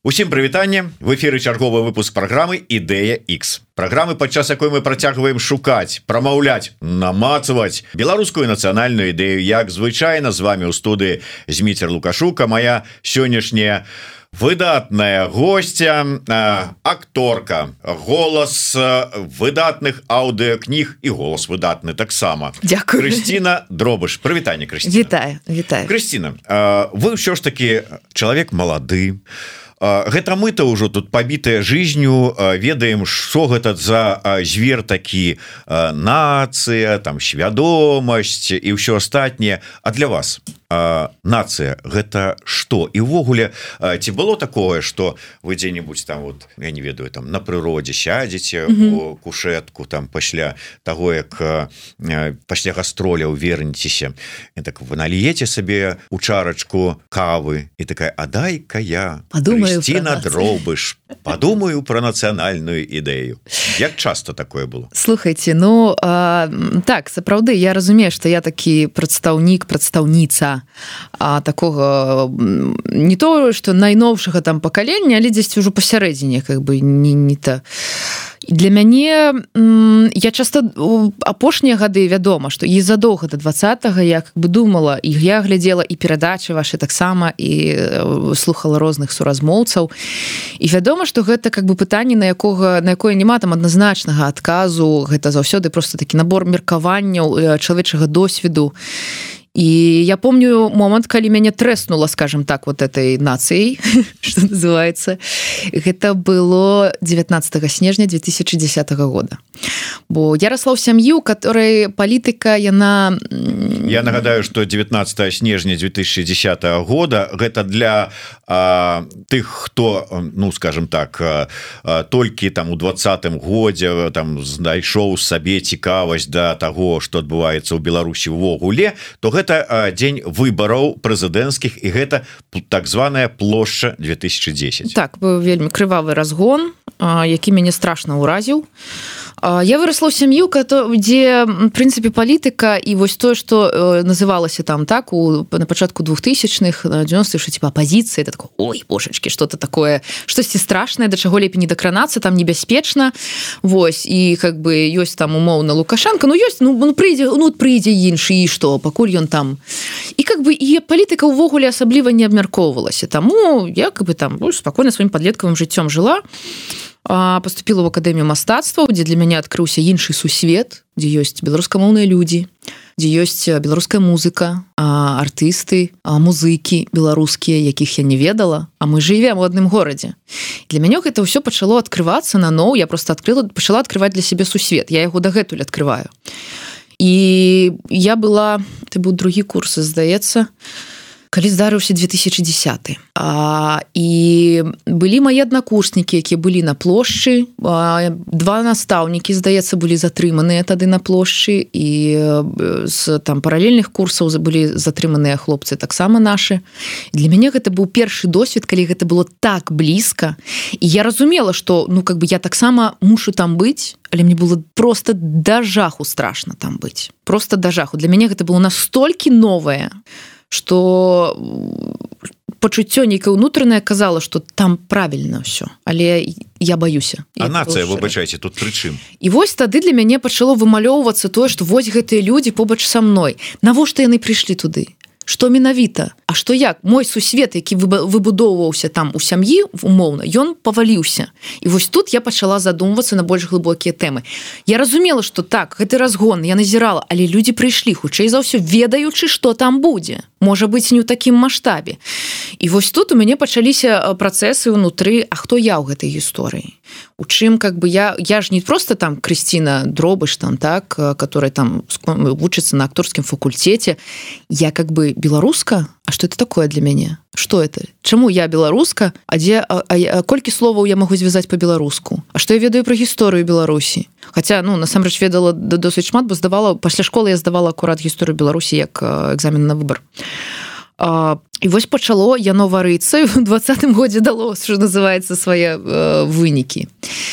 Усім прывітанне, в эфіры чарговы выпуск праграмы Ідэя X. Праграмы, падчас якой мы працягваем шукаць, прамаўляць, намацаваць беларускую нацыянальную ідэю. Як звычайна, з вами ў студыі Зміцер Лукашук, а моя сённяшняя выдатная гостья, акторка, голас выдатных аўдыокніг і голас выдатны таксама. Дякую. Крысціна Дробыш. Прывітанне, Крысціна. Вітаю. Крысціна, вы ўсё ж таки чалавек малады. Гэта мы-то ўжо тут пабітыя жизнью ведаем, што гэта за звер такі, нацыя, там свядомасць і ўсё астатняе. А для вас нацыя гэта што? І ўвогуле, ці было такое, што вы дзе-небудзь там, вот, я не ведаю, там на прыродзе сядзеце у кушетку там пасля таго, як пасля гастроляў вернецеся, і так вы наліеце сабе у чарачку кавы і такая: а дай-ка я, Крысціна Дробыш, подумаю про нацыянальную ідэю. Як часто такое было? Слухайте, ну так, сапраўды, я разумею, што я такі прадстаўніца такого, не то, што найноўшага там пакалення, але дзесьці ўжо пасярэдзіне, как бы не то. Для мяне, я часто апошнія гады, вядома, што і задоўга да 20-го я как бы думала, і я глядзела і перадачы вашы таксама, і слухала розных суразмоўцаў, і вядома, што гэта как бы пытанне, на якое няма там адназначнага адказу, гэта заўсёды просто такі набор меркаванняў чалавечага досведу. И я помню момент, калі мяне трэснула, скажем так, вот этой нацией, что называется. Это было 19 снежня 2010 года. Бо я росла в сям'і, у которой политика, яна... Я нагадаю, что 19 снежня 2010 года гэта для тых, хто, ну, скажем так, толькі там у 20-м годзе там знайшоў сабе цікавасць да таго, што адбываецца ў Беларусі ўвогуле, то гэта дзень выбараў прэзідэнцкіх, і гэта так званая плошча 2010. Так, быў вельмі крывавы разгон, які мяне страшна ўразіў. Я выросла ў сям'ю, дзе, в прынцыпе, палітыка і вось тое, што называлася там так на пачатку 2000-х, 90-х, што типа апозіцыя, это такое: ой, божачкі, что-то такое, штосьці страшнае, да чаго лепей не дакранацца, там небяспечна. Вось, і как бы ёсць там умоўна Лукашенко, прыйдзе іншы, і што, пакуль ён там. І как бы і палітыка ўвогуле асабліва не абмяркоўвалася. Таму я как бы там спакойна сваім падлеткавым жыццём жыла. Поступила в Акадэмію мастацтваў, дзе для мяне адкрыўся іншы сусвет, дзе ёсць беларускамоўныя людзі, дзе ёсць беларуская музыка, артысты, музыкі беларускія, якіх я не ведала, а мы жывем у адным горадзе. Для мяне гэта ўсё пачало адкрывацца наново, я просто пачала адкрываць для сябе сусвет, я яго дагэтуль адкрываю. І я была, это быў другі курс, здаецца, калі здарыўся 2010. І былі мае аднакурснікі, якія былі на плошчы, два настаўнікі, здаецца, былі затрыманыя тады на плошчы, і з там паралельных курсаў былі затрыманыя хлопцы таксама нашы. Для мяне гэта быў першы досвед, калі гэта было так блізка, і я разумела, што ну как бы я таксама мушу там быць, але мне было просто да жаху страшна там быць. Просто да жаху. Для мяне гэта было настолькі новае, што пачуццё нейкае ўнутранае казала, што там правільна ўсё, але я баюся. А нацыя, выбачайце, тут пры чым? І вось тады для мяне пачало вымалёўвацца тое, што вось гэтыя людзі побач са мной. Навошта яны прыйшлі туды? Што менавіта? А што як? Мой сусвет, які выбудоўваўся там у сям'і, умоўна, ён паваліўся. І вось тут я пачала задумвацца на больш глыбокія тэмы. Я разумела, што так, гэты разгон, я назірала, але людзі прыйшлі, хутчэй за ўсё, ведаючы, што там будзе. Можа быць, не ў такім маштабе. І вось тут у мяне пачаліся працэсы ўнутры, а хто я ў гэтай гісторыі? У чым, как бы, я ж не просто там Крысціна Дробыш, там, так, которая там вучыцца на акторскім факультэце. Я как бы беларуска? А что это такое для мяне? Что это? Чаму я беларуска? Колькі словаў я магу звязаць по-беларуску? А што я ведаю пра гісторыю Беларусі? Хаця, ну, насамрэч ведала досыць шмат, бо здавала, пасля школы я здавала акурат гісторыю Беларусі як экзамен на выбар. І вось пачало яно варыцца, і ў 20-м годзе дало, што называецца, свае вынікі.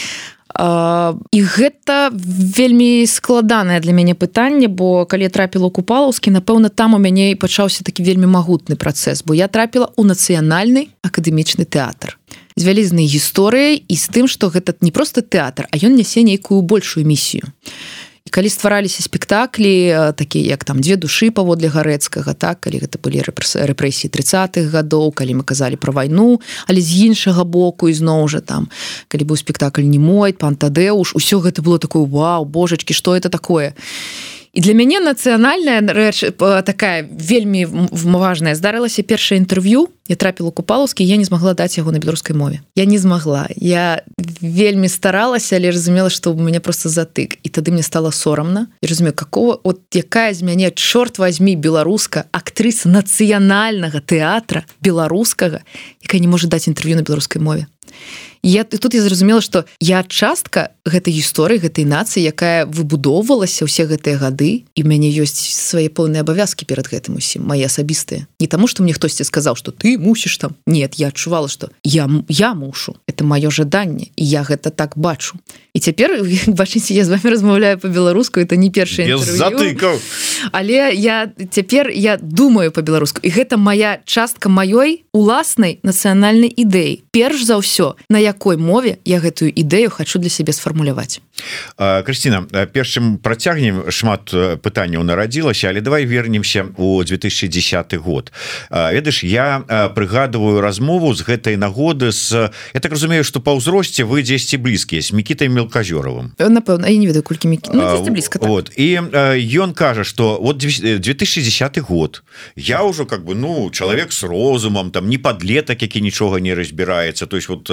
І гэта вельмі складанае для мяне пытанне, бо калі я трапіла ў Купалаўскі, напэўна, там у мяне і пачаўся такі вельмі магутны працэс, бо я трапіла ў нацыянальны акадэмічны тэатр. з вялізнай гісторыяй і з тым, што гэта не проста тэатр, а ён нясе нейкую большую місію. І калі ствараліся спектаклі такія як там «Две душы» паводле Гарэцкага, так, калі гэта былі рэпрэсіі 30-х гадоў, калі мы казалі пра вайну, але з іншага боку ізноў жа там, калі быў спектакль «Немой», «Пан Тадэуш», усё гэта было такое «Вау, божачкі, што это такое?» І для мяне нацыянальная рэч такая вельмі важная. Здарылася першае інтэрв'ю, я трапіла ў Купалаўскі, я не змагла даць яго на беларускай мове. Я не змагла. Я вельмі старалася, але разумела, што ў мяне проста затык. І тады мне стала сорамна. Я разумею, якая з мяне, чорт возьми, беларуска, актрыса нацыянальнага тэатра беларускага, якая не можа даць інтэрв'ю на беларускай мове. Тут я зразумела, што я частка гэтай гісторыі, гэтай нацыі, якая выбудоўвалася ўсе гэтыя гады, і ў мяне ёсць свае поўныя абавязкі перад гэтым усім, мае асабістыя. Не таму, што мне хтосьці сказаў, што ты мусіш там. Нет, я адчувала, што я мушу. Это маё жаданне, і я гэта так бачу. І цяпер, бачыце, я з вами размаўляю па-беларуску, это не першае інтэрв'ю. Без затыкаў. Але цяпер я думаю па-беларуску, і гэта моя частка маёй уласнай нацыянальнай ідэі. Перш за ўсё, на якой мове я гэтую ідэю хочу для сябе сфармуляваць. Крысціна, перш чым працягнем, шмат пытанняў нарадзілася, але давай вернемся у 2010 год. Ведаеш, я прыгадываю размову з гэтай нагоды я так разумею, што па ўзросце вы дзесьці блізкія з Мікітай Мелказёравым. Напэўна, я не ведаю, колькі дзесьці блізка. Так. Вот. І ён кажа, што вот 2010 год я ўжо чалавек з розумам, там не падлетак, які нічога не разбіраецца, то есть вот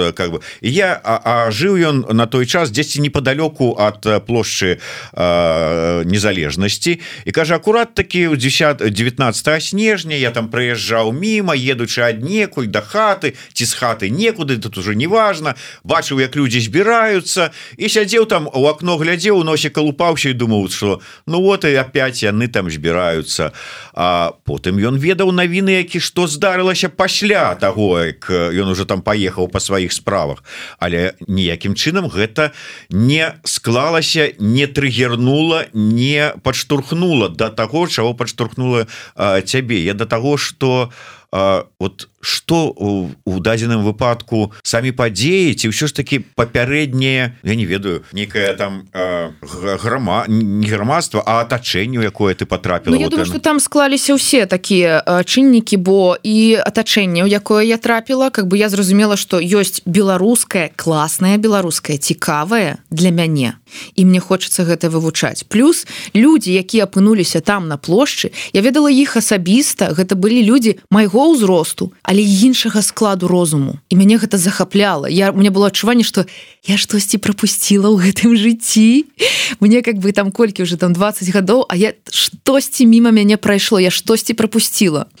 жыў ён на той час дзесьці непадалёку ад плошчы незалежнасці і кажа, акурат такі 19 снежня я там прыязджаў міма, едучы аднекуль да хаты ці з хаты некуды, тут уже неважна, бачыў, як людзі збіраюцца і сядзеў там у акно, глядзеў, у носе калупаўся і думаў, што вот і опять яны там збіраюцца. А потым ён ведаў навіны, які што здарылася пасля таго, як ён уже там паехаў па сваіх справах, але ніякім чынам гэта не склалася, не трыгернула, не падштурхнула да таго, чаго падштурхнула цябе. Я да таго, што што у дадзеным выпадку самі падзеі ці ўсё ж таки папярэдняе, я не ведаю, некае там не грамадства, а атачэнне, якое ты потрапіла. Я думаю, што там склаліся ўсе такія чыннікі, бо і атачэнне, у якое я трапіла, я зразумела, што ёсць беларускае, класнае беларускае, цікавае для мяне, і мне хочацца гэта вывучаць. Плюс людзі, якія апынуліся там на плошчы, я ведала іх асабіста, гэта былі людзі майго ўзросту, але іншага складу розуму. І мяне гэта захапляла. У меня было адчуванне, што я штосьці прапусціла ў гэтым жыцці. Мне там колькі уже там 20 гадоў, а я штосьці міма мяне прайшло, я штосьці прапусціла.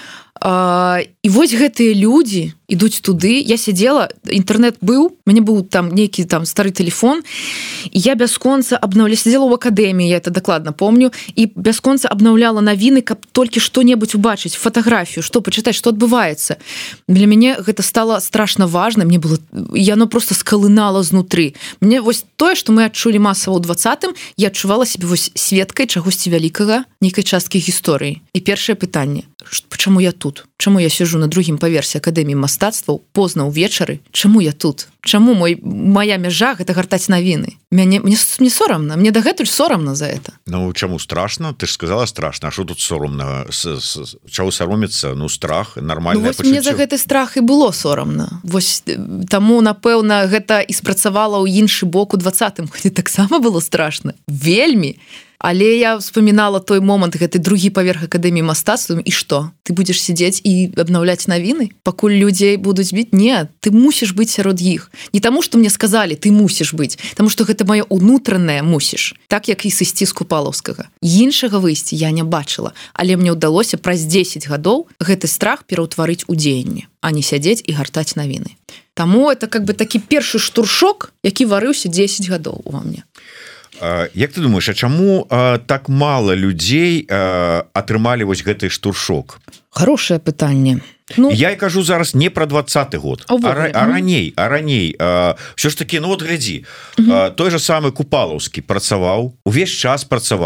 І вось гэтыя людзі ідуць туды. Я сядзела, інтэрнэт быў, мяне быў там нейкі там стары телефон, і я бясконца абнаўляла, сядзела ў акадэміі, я это дакладна помню, і бясконца абнаўляла навіны, каб толькі што-небудзь убачыць, фатаграфію, што пачытаць, што адбываецца. Для мяне гэта стала страшна важна, яно просто скалынала знутры. Мне вось тое, што мы адчулі масава ў 20-м, я адчувала сябе вось сведкай чагосьці вялікага, нейкай часткі гісторыі. І першае пытанне: чаму я тут? Чаму я сижу на другім паверсе акадэміі мастацтваў позна ўвечары? Чаму я тут? Чаму моя мяжа гэта гартаць навіны? Мне сорамна, мне дагэтуль сорамна за это. Чаму страшно? Ты ж сказала страшно, а што тут сорамна? Чаго саромецца? Страх, нармальнае пачуццё. Мне за гэты страх і было сорамна. Вось таму, напэўна, гэта і спрацавала ў іншы бок у 20-м, хоць таксама было страшна. Вельмі. Але я вспоминала той момант, гэты другі паверх акадэміі мастацтваў, і што? Ты будзеш сидзець і абнаўляць навіны, пакуль людзей будуць біць? Не, ты мусіш быць сярод іх. Не таму, што мне сказалі, ты мусіш быць, таму што гэта маё ўнутранае мусіш, так як і сысці з Купалаўскага. Іншага выйсці я не бачыла, але мне ўдалося праз 10 гадоў гэты страх пераўтварыць у дзеянне, а не сядзець і гартаць навіны. Таму это такі першы штуршок, які варыўся 10 гадоў ува мне. Як ты думаешь, а чаму так мала людзей атрымалі вось гэты штуршок? Хорошее пытанне. Ну, я і кажу зараз не про 20-й год, а раней. Все ж таки, ну вот глядзі, той же самы Купалаўскі працаваў, увесь час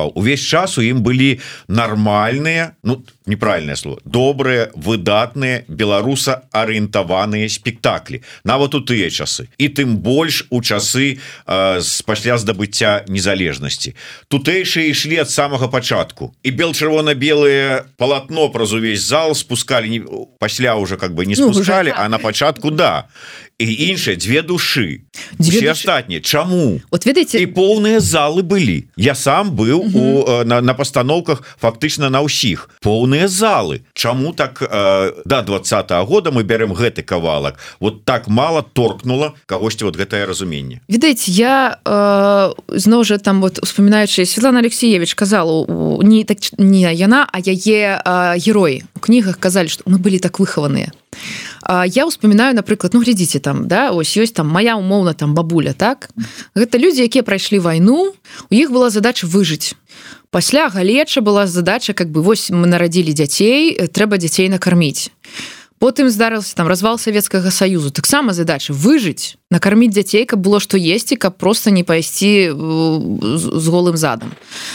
у ім былі нармальныя, ну неправільнае слово, добрыя, выдатныя, беларуса-арыентаваныя спектаклі, нават у тыя часы. І тым больш у часы пасля здабыцця незалежнасці. Тутэйшыя ішлі ад самага пачатку. І бел-чырвона-белае палатно праз увесь зал спускалі пасля уже как бы не спускали, а на пачатку да. І іншыя две душы. Усе астатнія. Чаму? Вот ведаеце, і поўныя залы былі. Я сам быў на пастаноўках фактычна на ўсіх. Поўныя залы. Чаму так да 20-го года мы бярем гэты кавалак? Вот так мало торкнула кагосьці вот гэтае разуменне. Ведаеце, я зноў жа там вот успамінаючы, Светлана Алексеевич казала, не яна, а яе героі у кнігах казалі, што мы былі так выхаваныя. Я успамінаю, напрыклад, ну глядзіце там, да, ось ёсць там моя умоўна там бабуля, так? Гэта людзі, якія прайшлі вайну, у іх была задача выжыць. Пасля галеча была задача, как бы вось мы нарадзілі дзяцей, трэба дзяцей накарміць. Потым здарыўся там развал Савецкага Саюзу. Таксама задача выжыць, накарміць дзяцей, каб было што есці, каб проста не пайсці з голым задам.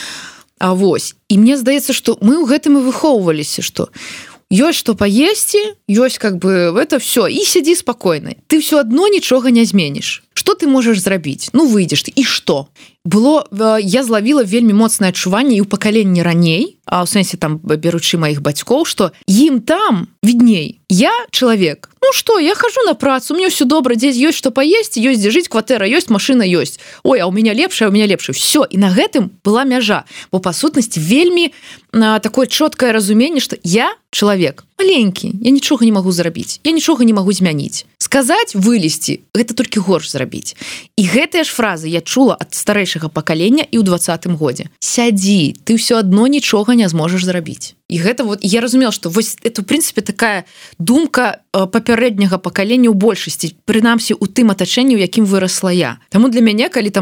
А вось, і мне здаецца, што мы ў гэтым і выхоўваліся, што ёсць што паесці, ёсць как бы это все, і сядзі спакойна. Ты все адно нічога не зменіш. Што ты можаш зрабіць? Ну выйдзеш ты, і што? Было, я злавіла вельмі моцнае адчуванне і ў пакаленні раней, а ў сэнсе там беручы маіх бацькоў, што ім там відней. Я чалавек. Ну што, я хожу на працу, мне ўсё добра, дзесь ёсць што паесці, ёсць дзе жыць, кватэра ёсць, машына ёсць. Ой, а ў мяне лепшае, Всё, і на гэтым была мяжа. Бо па сутнасці вельмі такое чоткае разуменне, што я чалавек маленькі, я нічога не магу зрабіць, я нічога не магу змяніць. Сказаць, вылезці, гэта толькі горш зрабіць. І гэтыя ж фразы я чула ад старэйшага пакалення і ў 20-м годзе. Сядзі, ты ўсё адно нічога не зможаш зрабіць. І гэта вот, я разумела, што вось это, в прынцыпе, такая думка папярэдняга пакалення ў большасці, прынамсі, у тым атачэнні, у якім вырасла я. Таму для мяне, калі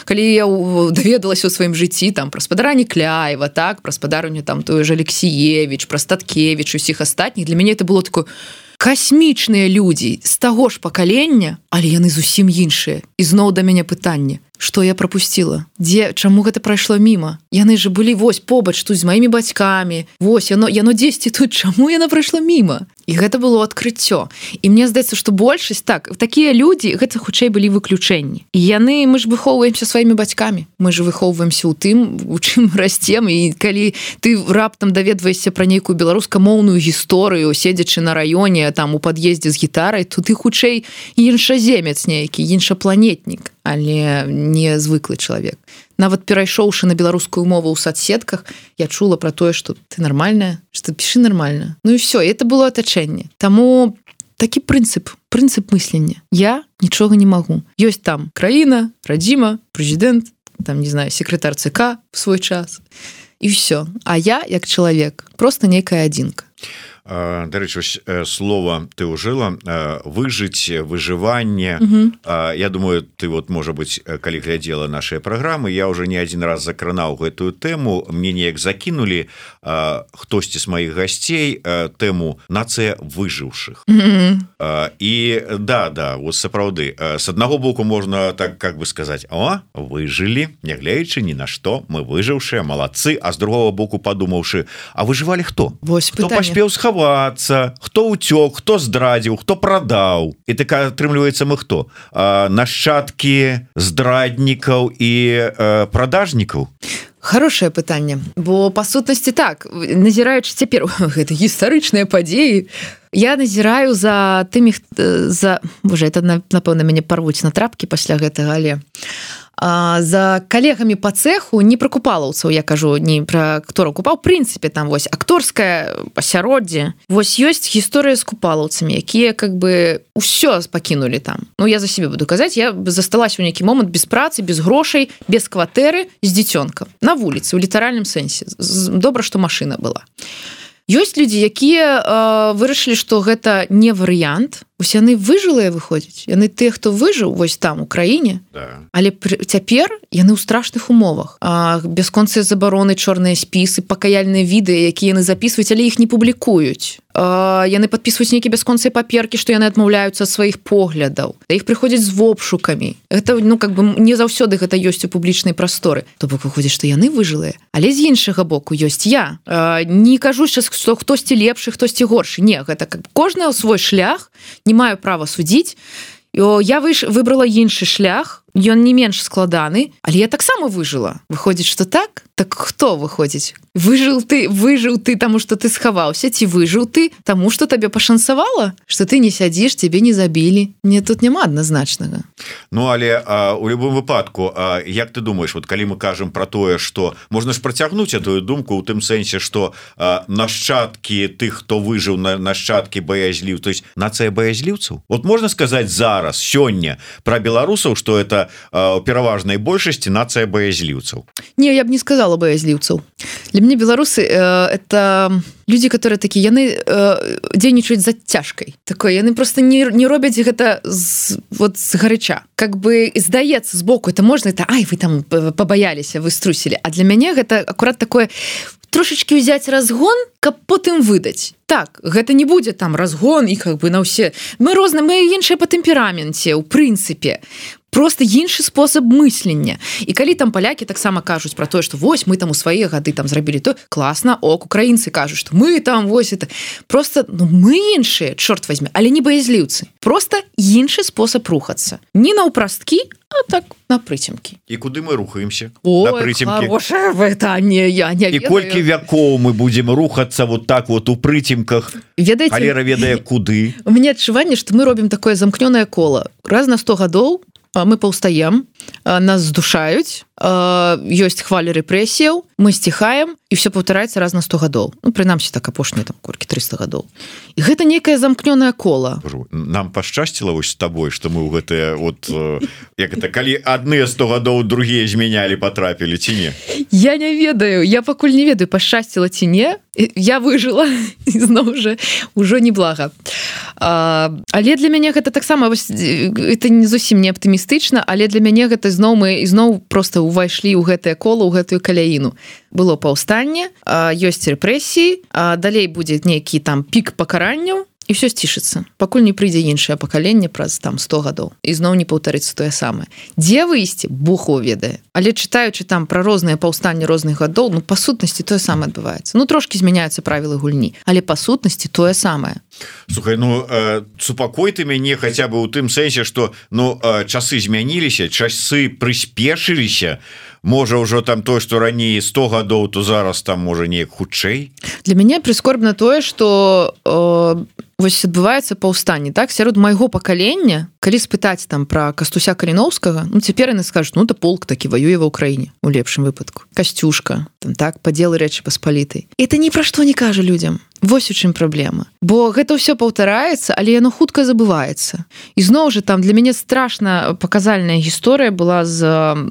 я даведалася ў сваім жыцці, там, пра спадаранне Кляева, так, пра спадарню там той же Алексіевіч, пра Статкевіч, усіх астатніх, для мяне это было такое касмічныя людзі з таго ж пакалення, але яны зусім іншыя. І зноў да мяне пытанне, што я прапусціла? Чаму гэта прайшло міма? Яны же былі вось побач тут з маімі бацькамі. Вось, яно дзесьці тут, чаму яна прайшла міма? І гэта было адкрыццё. І мне здаецца, што большасць, так, такія людзі, гэта хутчэй былі выключэнні. І мы ж выхоўваемся сваімі бацькамі. Мы ж выхоўваемся ў тым, у чым расцем. І калі ты раптам даведваешся пра нейкую беларускамоўную гісторыю, седзячы на раёне, там, у пад'ездзе з гітарай, то ты хутчэй іншаземец нейкі, іншапланетнік, але не звыклы чалавек. Нават перайшоўшы на беларускую мову ў садсетках, я чула пра тое, што ты нармальная, што пішы нармальна. Ну і все, это было атачэнне. Таму такі прынцып мыслення. Я нічога не магу. Ёсць там краіна, радзіма, прэзідэнт, там, не знаю, секретар ЦК в свой час. І все. А я, як чалавек, просто нейкая адзінка. Дарэчы, слова ты ўжыла, выжыць, выжыванне. Я думаю, ты вот, можа быць, калі глядзела нашыя праграмы, я уже не адзін раз закранаў гэтую тэму, мне неяк закінулі хтосьці з маіх гасцей тэму нацыя выжыўшых. І да, вот сапраўды, с аднаго боку можна так как бы сказаць: о, выжылі, нягледзячы ні на што, мы выжыўшыя, малацы, а з другого боку падумаўшы, а выжывалі хто? Хто паспеў схаваць? Хто ўцёк, хто здрадзіў, хто прадаў. І так атрымліваецца мы хто? Нашчадкі здраднікаў і прадажнікаў? Хорошее пытанне, бо па сутнасці так, назіраючы цяпер гэта гістарычныя падзеі, я назіраю за тымі, боже, это, напэўна, мяне парвуць на трапкі пасля гэтага, але за калегамі по цеху, не пра купалаўцаў, я кажу, не пра актораў купаў, в прынцыпе, там вось акторскае асяроддзе. Вось ёсць гісторыя з купалаўцамі, якія как бы ўсё пакінулі там. Ну, я за сябе буду казаць, я засталася ў нейкі момант без працы, без грошай, без кватэры, з дзіцёнкам на вуліцы, у літаральным сэнсе. Добра, што машына была. ёсць людзі, якія вырашылі, што гэта не варыянт. Вось яны выжылыя выходзяць. Яны тыя, хто выжыў вось там у краіне. Да. Але цяпер яны ў страшных умовах. Бясконцыя забароны, чорныя спісы, пакаяльныя відэа, якія яны запісваюць, але іх не публікуюць. Яны падпісваюць нейкія бясконцыя паперкі, што яны адмаўляюцца ад сваіх поглядаў. Іх прыходзяць з вобшукамі. Гэта, не заўсёды гэта ёсць у публічнай прасторы. То бок выходзіць, што яны выжылыя. Але з іншага боку ёсць я. Не кажу, што хтосьці лепшы, хтосьці горшы. Не, гэта кожны свой шлях, не маю права судзіць. Я выбрала іншы шлях, ён не менш складаны, але я таксама выжыла. Выходзіць, што так? Так хто выходзіць? Выжыў ты, таму што ты схаваўся, ці выжыў ты, таму што табе пашанцавала, што ты не сядзіш, цябе не забілі. Мне тут няма адназначнага. Ну, але у любым выпадку, як ты думаеш, вот калі мы кажам пра тое, што можна ж працягнуць эту думку ў тым сэнсе, што нашчадкі тых, хто выжыў, нашчадкі баязліў, то есть нацыя баязліўцаў? Вот можна сказаць зараз, сёння пра беларусаў, што это у пераважнай большасці нацыя баязліўцаў? Не, я б не сказала баязліўцаў. Для мяне беларусы это людзі, которые такія, яны дзейнічаюць за цяжкай. Такое, яны просто не робяць гэта з гарача. Как бы здаецца з боку, это можна, это ай, вы там пабаяліся, вы струсілі. А для мяне гэта акурат такое трошечки ўзяць разгон, каб потым выдаць. Так, гэта не будзе там разгон і как бы на ўсе. Мы іншыя па тэмпераменце, у прынцыпе. Просто іншы спосаб мыслення. І калі там палякі таксама кажуць пра тое, што вось мы там у свае гады там зрабілі то, класна, украінцы кажуць, што мы там вось это. Просто мы іншыя, чорт возьме, але не баязліўцы. Просто іншы спосаб рухацца. Не наўпрасткі, а так на прыцемкі. І куды мы рухаемся? На прыцемкі. Хорошее пытанне, я не ведаю. І колькі вякоў мы будзем рухацца вот так вот у прыцемках? Ведаеце, халера ведае куды? У мяне адчуванне, што мы робім такое замкнёнае кола. Раз на 100 гадоў мы паўстаем, нас здушаюць, ёсць хвалі рэпрэсіяў, мы сціхаем, і все паўтараецца раз на 100 гадоў. Ну, прынамсі, так апошнія там колькі 300 гадоў. І гэта нейкае замкнёнае кола. Нам пашчасціла вось з табой, што мы ў гэтыя вот, як это, калі адныя 100 гадоў, другія змянялі, патрапілі, ці не? Я не ведаю, я пакуль не ведаю, пашчасціла ці не. Я выжыла, і зноў жа, ужо неблага. Але для мяне гэта таксама, это не зусім не аптымістычна, але для мяне гэта зноў просто увайшлі ў гэтае кола, ў гэтую каляіну. Было паўстанне, ёсць рэпрэсіі, далей будзе нейкі там пік пакаранняў, і все сцішыцца. Пакуль не прыйдзе іншае пакаленне праз там 100 гадоў. І зноў не паўтарыцца тое самае. Дзе выйсці? Бог ведае. Але чытаючы там пра розныя паўстанні розных гадоў, па сутнасці тое самае адбываецца. Трошкі змяняюцца правілы гульні, але па сутнасці тое самае. Слухай, супакой ты мяне хаця бы ў тым сэнсе, што часы змяніліся, часы прыспешыліся, можа ўжо там тое, што раней 100 гадоў, то зараз там можа неяк хутчэй. Для мяне прыскорбна тое, што вось адбываецца паўстанне, так, сярод майго пакалення, калі спытаць там пра Кастуся Каліноўскага, цяпер яны скажуць, это полк такі ваюе ва ўкраіне, у лепшым выпадку. Касцюшка, там так, падзелы Рэчы Паспалітай. Это ні пра што не кажа людзям. Вось у чым праблема. Бо гэта ўсё паўтараецца, але яно хутка забываецца. І зноў жа там для мяне страшна паказальная гісторыя была з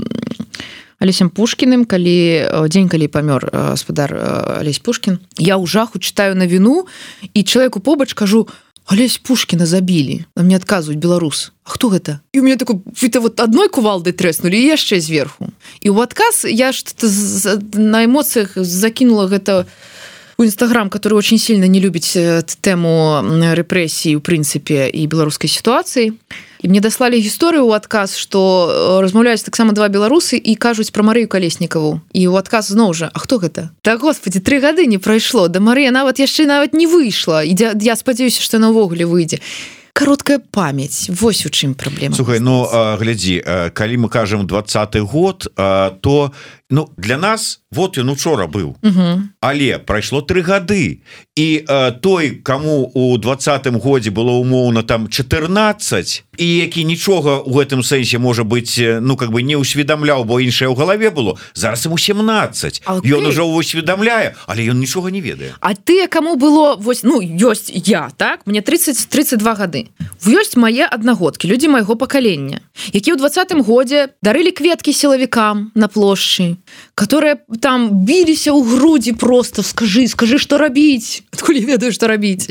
Алесем Пушкіным, дзень, калі памёр гаспадар Алесь Пушкін. Я ў жаху чытаю навіну, і чалавеку побач кажу, Алесь Пушкіна забілі. А мне адказваюць, беларус. А хто гэта? І у мяне такой, вот адной кувалдай трэснулі, і яшчэ зверху. І ў адказ я на эмоцыях закінула гэта у Инстаграм, который очень сильно не любит тему рэпрэсій, у прынцыпе, і беларускай сітуацыі. І мне даслалі гісторыю ў адказ, што размаўляюць таксама два беларусы і кажуць пра Марыю Калеснікаву. І ў адказ зноў жа, а хто гэта? Да, господи, 3 гады не прайшло. Да Марыя яшчэ не выйшла. І я спадзяюся, што яна ўвогуле выйдзе. Кароткая памяць. Вось у чым праблема. Слухай, глядзі, калі мы кажам 20-й год, то для нас вот ён учора быў. Але прайшло 3 гады. І той, каму у 20-м годзе было умоўна там 14, і які нічога ў гэтым сэнсе, можа быць, не ўсведамляў, бо іншае ў галаве было, зараз ему 17. Ён ужо усведамляе, але ён нічога не ведае. А ты, каму было, ёсць я, так? Мне 32 гады. Ёсць мае аднагодкі, людзі майго пакалення, якія ў 20-м годзе дарылі кветкі сілавікам на плошчы, которые там біліся ў грудзі просто скажи, што рабіць, адкуль я ведаю, што рабіць.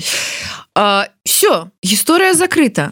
Все, гісторыя закрыта.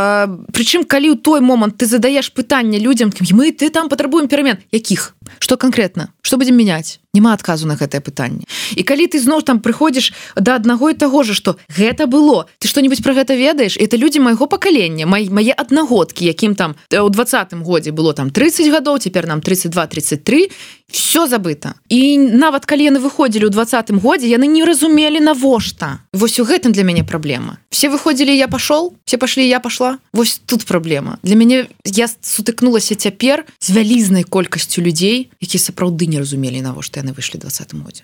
Прычым калі ў той момант ты задаеш пытанне людзям, ты там патрабуем перамен, якіх? Што канкрэтна? Што будзем мяняць? Няма адказу на гэтае пытанне. І калі ты зноў там прыходзіш да аднаго і таго же, што гэта было, ты што-нибудь пра гэта ведаеш? Это людзі майго пакалення, мае аднагодкі, якім там у 20-м годзе было там 30 гадоў, цяпер нам 32-33, все забыта. І нават калі яны выходзілі ў 20-м годзе, яны не разумелі навошта. Вось у гэтым для мяне праблема. Все выходзілі, я пашоў, все пашлі, я пашла. Вось тут праблема. Для мяне я сутыкнулася цяпер з вялізнай колькасцю людзей, якія сапраўды не разумелі, навошта яны выйшлі ў 20-м годзе.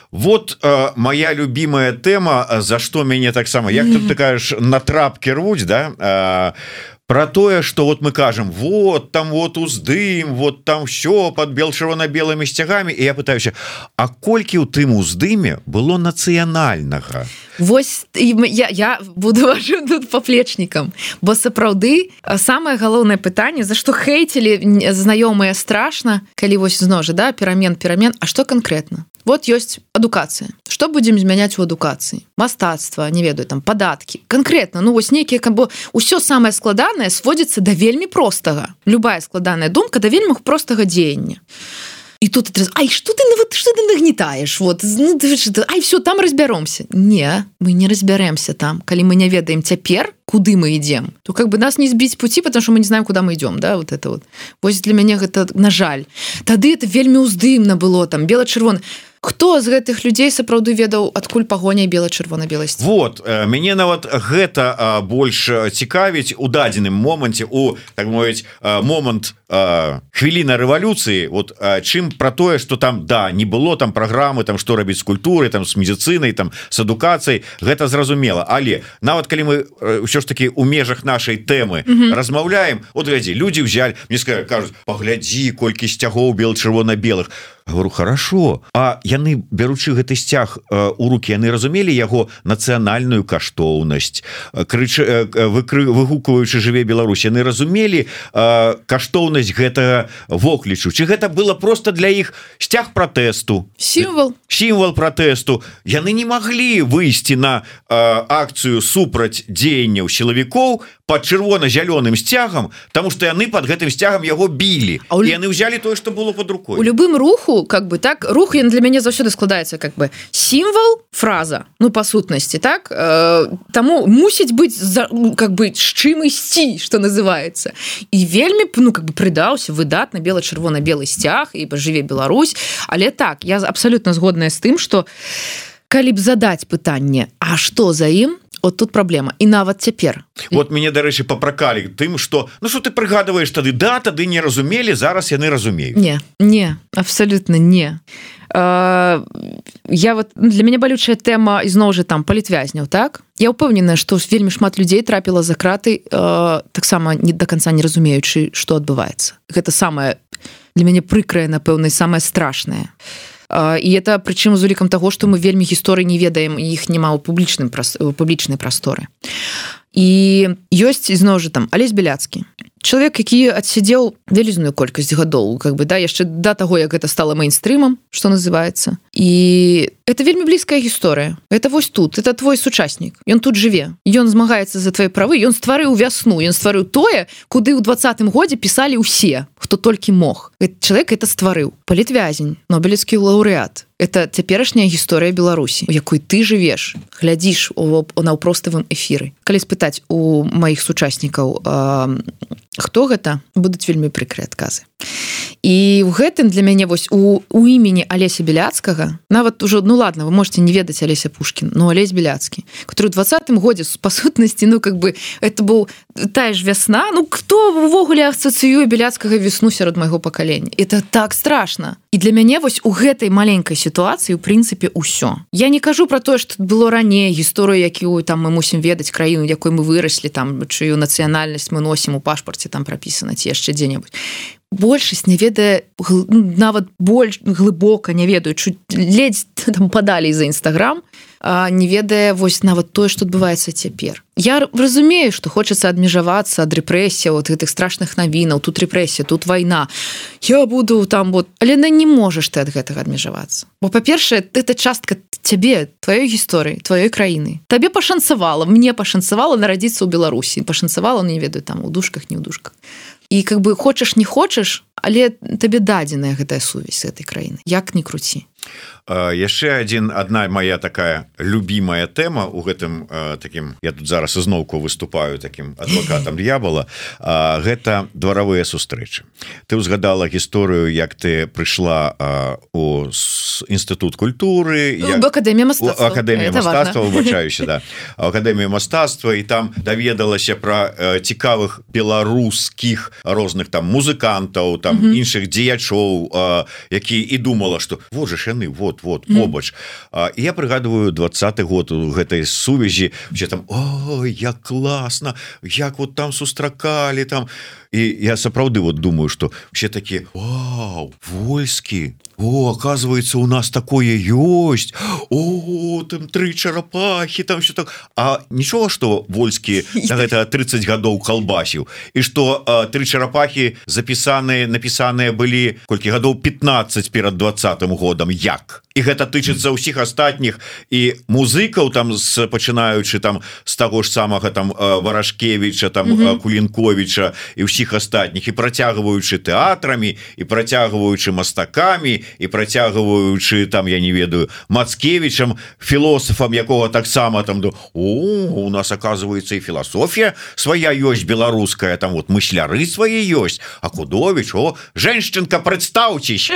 Вот моя любимая тэма, за што мяне таксама, як тут ты кажаш, на трапкі рвуць, да? Про тое, что вот мы кажем, вот там вот уздым, вот там все под чырвона-белымі сцягамі, і я пытаюся, а колькі ў тым уздыме было нацыянальнага? Вось я буду вашим тут паплечнікам, бо сапраўды самае галоўнае пытанне, за што хейтілі знаёмыя страшна, калі вось зножа, да, перамен, а што канкрэтна? Вот ёсць адукацыя. Што будзем змяняць у адукацыі? Мастацтва, не ведаю, там падаткі. Канкрэтна, ну вось нейкія, бо ўсё самае складанае сводзіцца да вельмі простага. Любая складаная думка да вельмі простага дзеяння. І тут ай, што ты нагнетаеш? Вот, ну, ай, все, там разбяромся. Не, мы не разбярэмся там. Калі мы не ведаем цяпер, куды мы ідзем, то как бы нас не збіць пути, потому что мы не знаем, куда мы идем, да, вот это вот. Вось для мяне гэта, на жаль. Тады это вельмі уздымна было, там, бела-чырвона. Хто з гэтых людзей сапраўды ведаў, адкуль пагоня бела-чырвона-белай сцяг? Вот, мяне нават гэта больш цікавіць у дадзеным моманце, у, так мовіць, момант хвіліна рэвалюцыі, вот, чым пра тое, што там, да, не было там праграмы, там, што рабіць з культурай, там, з медыцынай, там, з адукацыяй, гэта зразумела. Але нават калі мы ўсё ж таки у межах нашай тэмы размаўляем, от глядзі, людзі ўзялі, мне кажуць, паглядзі, колькі сцягоў бел-чырвона-белых. Говорю, хорошо. А яны, беручы гэты сцяг у рукі, яны разумелі яго нацыянальную каштоўнасць, выгукваючы «Жыве Беларусь», яны разумелі каштоўнасць гэтага воклічу. Ці гэта было просто для іх сцяг пратэсту? Сімвал пратэсту. Яны не маглі выйсці на акцыю супраць дзеянняў сілавікоў под чырвона-зялёным сцягам, тому что яны под гэтым сцягам яго білі. І яны ўзялі тое, што было под рукой. У любым руху, как бы так, рух для мяне заўсёды складаецца как бы сімвал, фраза, ну па сутнасці, так? Таму мусіць быць как бы з чым ісці, што называецца. І вельмі, ну как бы прыдаўся выдатна бела-чырвона-белы сцяг і «Жыве Беларусь». Але так, я абсалютна згодная з тым, што калі б задаць пытанне, а што за ім, от тут праблема. І нават цяпер. Вот мяне, дарэчы, папракалі тым, што, ну што ты прыгадваеш тады, да, тады не разумелі, зараз яны разумеюць. Не, абсалютна не. Я вот, для мяне балючая тэма ізноў жа там палітвязняў, так? Я ўпэўненая, што вельмі шмат людзей трапіла за краты, таксама не до конца не разумеючы, што адбываецца. Гэта самае, для мяне прыкрае, напэўна, самае страшнае. І это прычым з улікам таго, што мы вельмі гісторыі не ведаем, іх няма ў публічнай прасторы. І ёсць ізноў жа там Алесь Беляцкі, чалавек, які адсядзеў вялізную колькасць гадоў, как бы, да, яшчэ да таго, як гэта стала мейнстрымам, што называецца. І это вельмі блізкая гісторыя. Это вось тут, это твой сучаснік. Ён тут жыве. Ён змагаецца за твае правы, ён стварыў вясну, ён стварыў тое, куды ў 20-м годзе пісалі ўсе, хто толькі мог. Чалавек это стварыў. Палітвязень, нобелевскі лаўрэат. Это цяперашняя гісторыя Беларусі, у якой ты жывеш, глядзіш на ўпроставым эфіры. Калі спытаць у маіх сучаснікаў, хто гэта, будуць вельмі прыкрыя адказы. І ў гэтым для мяне вось у імені Алеся Беляцкага, нават ужо, ну ладно, вы можете не ведаць Алеся Пушкін, но Алесь Беляцкі, который ў 20-м годзе, па сутнасці, ну как бы, это быў тая ж вясна, ну кто увогуле асацыюе Беляцкага весну сярод майго пакалення? Это так страшна. І для мяне вось у гэтай маленькай сітуацыі, у прынцыпе, ўсё. Я не кажу пра тое, што было раней, гісторыю, якую там мы мусім ведаць, краіну, якой мы выраслі, там, чыю нацыянальнасць мы носім у пашпарце, там прапісана, ці яшчэ дзе-небудзь. Большасць не ведае, нават больш глыбока не ведаю, чуть ледзь там падалі за Інстаграм, не ведае вось нават тое, што адбываецца цяпер. Я разумею, што хочацца адмежавацца ад рэпрэсій, от гэтых страшных навінаў, тут рэпрэсія, тут вайна. Я буду там вот, але не можаш ты ад гэтага адмежавацца. Бо па-першае, гэта частка цябе, тваёй гісторыі, тваёй краіны. Табе пашанцавала, мне пашанцавала нарадзіцца ў Беларусі, пашанцавала, не ведаю, там у душках, не ў душках. І как бы хочаш, не хочаш, але табе дадзеная гэтая сувязь з гэтай краіны. Як ні круці. Яшчэ одна моя такая любимая тэма у гэтым таким, я тут зараз ізноўку выступаю таким адвокатам д'ябала, гэта дваравыя сустрэчы. Ты ўзгадала гісторыю, як ты прыйшла у інстытут культуры, акадэмія мастацтва, выбачаюся, да, акадэмію мастацтва, і там даведалася пра цікавых беларускіх розных там музыкантаў, там іншых дзеячоў, які і думала, што вот же яны, вот побач. І я прыгадываю 20-й год у гэтай сувязі, где там, ой, як класна, як вот там сустракалі там. І я сапраўды вот думаю, что все такі, вау, Вольскі, о, оказывается, у нас такое ёсць, о, там 3 чарапахи, там все так. А нічога, что Вольскі на гэта 30 гадоў калбасіў, і что 3 чарапахи напісаныя былі колькі гадоў 15 перад 20-м годам, як? І гэта тычыцца ўсіх астатніх і музыкаў там пачынаючы там з таго ж самага там Варашкевіча, там Кулінковіча і ўсіх астатніх, і працягваючы тэатрамі, і працягваючы мастакамі, і працягваючы там, я не ведаю, Мацкевічам, філосафам, якога таксама там, у нас оказывается і філасофія свая ёсць беларуская, там вот мысляры свае ёсць, а Кудовіч, о, женщинка, представьтесь.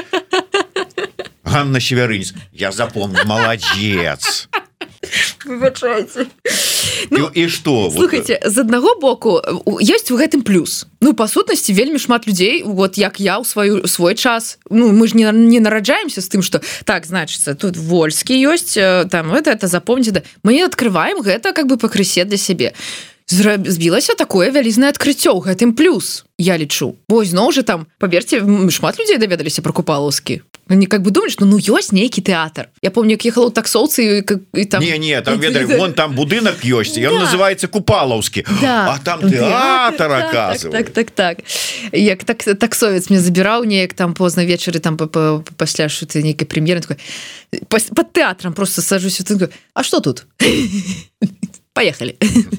Ганна Северынец, я запомню, молодец. Выбачайце. І што? Слухайте, з аднаго боку ёсць у гэтым плюс. Ну, па сутнасці, вельмі шмат людзей, вот як я ў свой час. Ну, мы ж не нараджаемся з тым, што так, значыцца, тут Вольскі ёсць, там это запомніце. Мы адкрываем гэта как бы пакрысе для сябе. Збілася такое вялізнае адкрыццё, ў гэтым плюс, я лічу. Бо зноў жа там, паверце, шмат людзей даведаліся пра Купалаўскі. Они как бы думали, что ну ёсць нейкі тэатр. Я помню, як ехала ў таксоўцы і там... Не, там ведалі, вон там будынак ёсць, ён называецца Купалаўскі. А там тэатр, оказывается. Так. Як таксовец мне забіраў неяк там позна вечары, там пасля шуты нейкай прэм'еры, такой, пад тэатрам просто сажусь, а што тут? Поехали.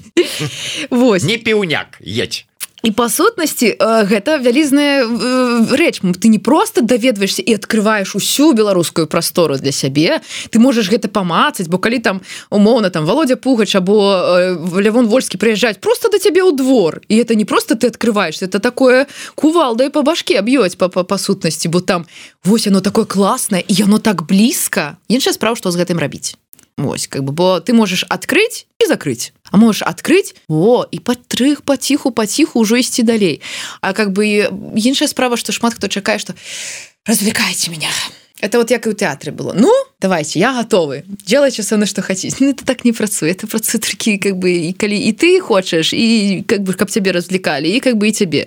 Не піўняк, едь. І па сутнасці гэта вялізная рэч. Ты не просто даведваешься і адкрываеш усю беларускую прастору для сябе, ты можаш гэта памацаць, бо калі там умоўна там Володя Пугач або Лявон Вольскі прыязджаюць просто да цябе ў двор, і это не просто ты адкрываешься, это такое кувалдай па башке аб'ёць па сутнасці, бо там вось оно такое класнае і яно так блізка. Іншая справа, што з гэтым рабіць. Вось, как бы, бо ты можаш адкрыць і закрыць. А можаш адкрыць, і патрых паціху ўжо ісці далей. А как бы іншая справа, што шмат хто чакае, што развлекайце меня. Это вот як і ў тэатры было. Ну, давайте, я готовы. Делайте со мной, что хотите. Ну, это так не працуе. Это працуе толькі, как бы, і калі і ты хочаш, і как бы, каб цябе развлекалі, і как бы і цябе.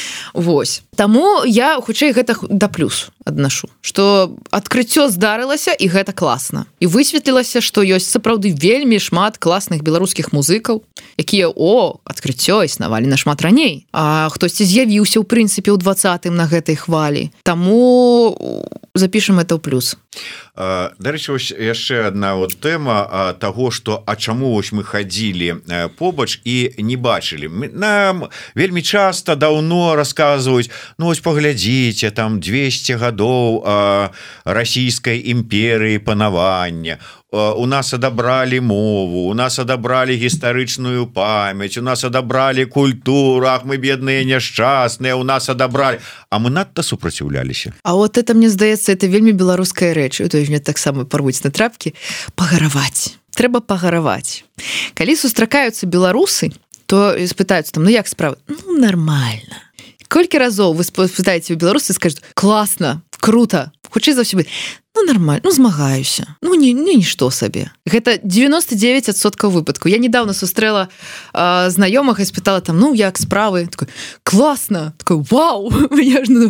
Вось. Таму я хутчэй гэта да плюс аднашу, што адкрыццё здарылася, і гэта класна. І высветлілася, што ёсць сапраўды вельмі шмат класных беларускіх музыкаў, якія, адкрыццё існавалі нашмат раней. А хтосьці з'явіўся, ў прынцыпе, ў 20-м на гэтай хвалі. Таму запішам это ў плюс. Дарэчы, яшчэ одна вот тэма таго, што чаму вось мы хадзілі побач і не бачылі. Нам вельмі часта даўно расказваюць, ну вось паглядзіце, там 200 гадоў расійскай імперыі панавання. У нас адабралі мову, у нас адабралі гістарычную памяць, у нас адабралі культуру, ах, мы бедныя няшчасныя, у нас адабралі. А мы надта супраціўляліся. А вот это, мне здаецца, это вельмі беларуская рэч. То есть мне таксама парвуць на трапкі. Пагараваць. Трэба пагараваць. Калі сустракаюцца беларусы, то спытаюцца там, ну як справа? Ну, нормально. Колькі разоў вы спытаеце у беларусы і скажуць, класна, круто, хутчэй за ўсё, ну нормально, ну змагаюся, ну нішто сабе. Гэта 99% выпадку. Я недавно сустрэла знаёмых і спытала там, ну як справы? Такой, класна, такой, вау,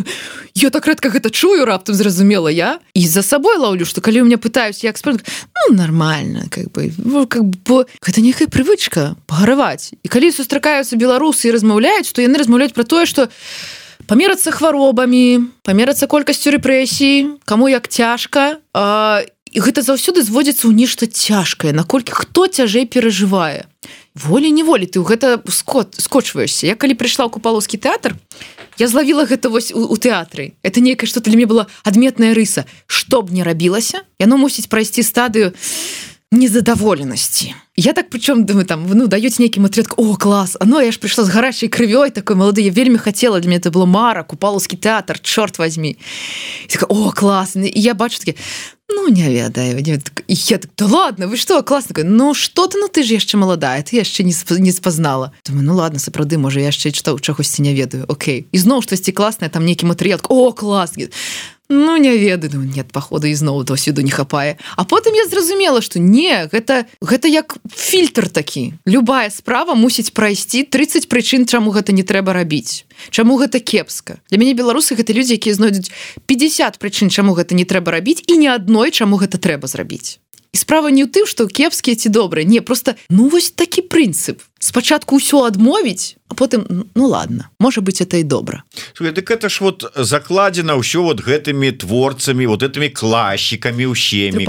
я так рэдка гэта чую, раптам зразумела я і за сабой лаўлю, што калі ў меня пытаюсь я эксперт, ну нормально как бы гэта некая прывычка пагараваць. І калі сустракаюцца беларусы і размаўляюць, то яны размаўляюць пра тое, што памерацца хваробамі, памерацца колькасцю рэпрэсій, каму як цяжка, і гэта заўсёды зводзіцца ў нешта цяжкае, наколькі хто цяжэй перажывае. Волей-неволей ты ў гэта скочваешься. Я калі прыйшла ў Купалаўскі тэатр, я злавіла гэта вось у тэатры. Это некае, што для мяне была адметная рыса. Што б не рабілася, яно мусіць прайсці стадыю незадаволенасці. Я так прычым думаю, там, ну, даюць нейкі матрэтку, о, клас, я ж прыйшла з гарачай крывёй, такой малады, я вельмі хацела, для мяне это было мара, Купалаўскі тэатр, чорт возьми. І такая, о, клас, і я бачу такі, ну, не ведаю. І я так, да ладно, вы што, класна. Ну, што ты, ну, ты ж яшчэ маладая, ты яшчэ не спазнала. Думаю, ну, ладно, сапраўды, можа, я яшчэ чагосьці не ведаю, окей. І зноў штосьці класнае, там нейкі матэрыял, о, клас. Ну, не ведаю, нет, походу, ізноў досведу не хапае. А потым я зразумела, што не, гэта як фільтр такі. Любая справа мусіць прайсці 30 прычын, чаму гэта не трэба рабіць. Чаму гэта кепска. Для мяне беларусы гэта людзі, якія знойдуць 50 прычын, чаму гэта не трэба рабіць, і не адной, чаму гэта трэба зрабіць. І справа не ў тым, што кепскія ці добрыя. Не, просто, ну, вось такі прынцып. Спачатку ўсё адмовіць, а потым, ну ладно, можа быть, это і добра. Слушай, так это ж вот закладзена ўсё вот гэтымі творцамі, вот этими классиками ўсімі,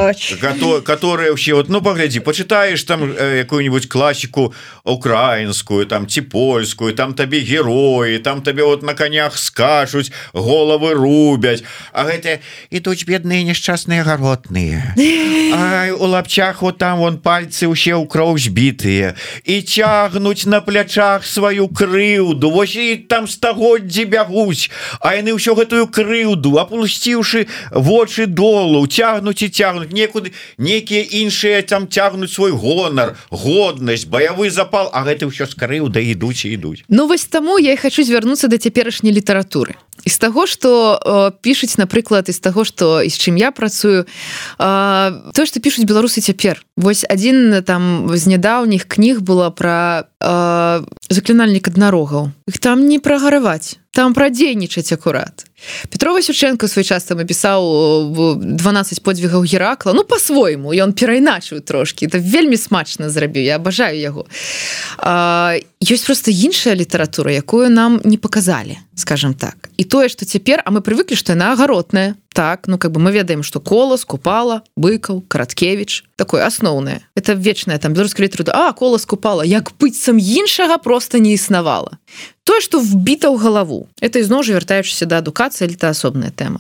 которые ўсе, вот, ну, паглядзі, почитаешь там якую-нибудь классику украинскую, там, ці польскую, там табе герои, там табе вот на конях скачуць, головы рубяць, а гэта ідуць бедныя несчастныя гаротныя. А у лапчах вот там вон пальцы ўсе ў кроў збітыя, і цягнуць на плячах сваю крыўду, вось і там стагоддзі бягуць, а яны ўсё гэтую крыўду, апусціўшы вочы долу, цягнуць і цягнуць, некуды некія іншыя там цягнуць свой гонар, годнасць, баявы запал, а гэта ўсё з крыўда ідуць і ідуць. Ну вось таму я і хачу звярнуцца да цяперашняй літаратуры. Из таго, што пішуць, напрыклад, из таго, што з чым я працую, тое, што пішуць беларусы цяпер. Вось адзін там з нядаўніх кніг была пра заклінальнік аднарогаў. Іх там не пра гараваць, там пра дзейнічаць акурат. Петро Васюченко свой час там апісаў 12 подвігаў Геракла, ну по-свойму, ён перайначыў трошки, это вельмі смачна зрабіў, я абажаю яго. Ёсць просто іншая літаратура, якую нам не показалі, скажем так. І тое, што цяпер, а мы прывыклі, што яна агаротная. Так, ну как бы мы ведаем, што Колас, Купала, Быкаў, Караткевіч, такое асноўнае. Это вечная там беларуская літаратура. А, Колас, Купала, як быццам іншага просто не існавала. Тое, што вбіта ў галаву. Это ізноў жа вяртаючыся да адукацыі, это асобная тэма.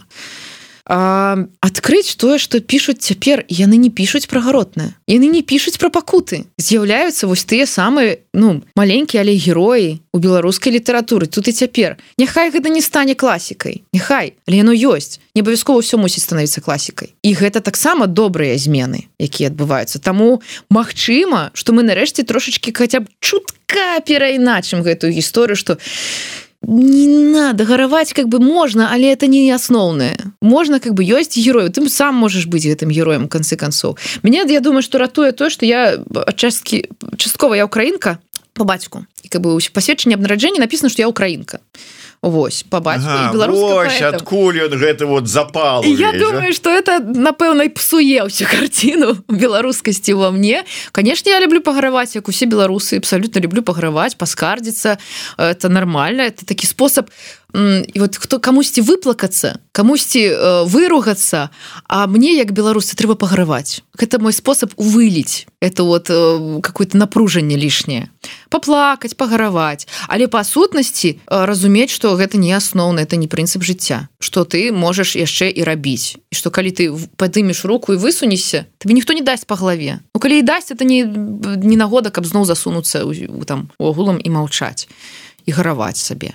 Адкрыць тое, што пішуць цяпер, яны не пішуць пра гаротнае. Яны не пішуць пра пакуты. З'яўляюцца вось тыя самыя, ну, маленькія, але героі у беларускай літаратуры тут і цяпер. Няхай гэта не стане класікай. Няхай, але яно ёсць. Не абавязкова ўсё мусіць становіцца класікай. І гэта таксама добрыя змены, якія адбываюцца. Таму магчыма, што мы нарэшце трошачкі хаця б чутка перайначым гэтую гісторыю, што не надо гараваць, как бы можно, але это не асноўнае. Можно, как бы, ёсць герой, ты сам можаш быць гэтым героем, в конце концов. Меня, я думаю, что ратуе то, что я часткова я украинка по бацьку. І как бы у пасведчанні аб нараджэнні написано, что я украинка. Вось, по бацьку, і беларуска вось, адкуль ён гэты вот запал. Я думаю, что это, напэўна, і псуе ўсю карціну беларускасці во мне. Конечно, я люблю паграваць, як усе беларусы, абсолютно люблю паграваць, паскардзіцца. Это нормально, это такі спосаб і вот хто камусьці выплакацца, камусьці выругацца, а мне, як беларусы, трэба паграваць. Гэта мой спосаб выліць это вот какое-то напружанне лішняе. Паплакаць, паграваць, але па сутнасці разумець, што гэта не асноўна, это не прынцып жыцця, што ты можаш яшчэ і рабіць, і што калі ты падымеш руку і высунешся, табе ніхто не дасць па главе. Ну калі і дасць, это не нагода, каб зноў засунуцца там у агулам і маўчаць і гараваць сабе.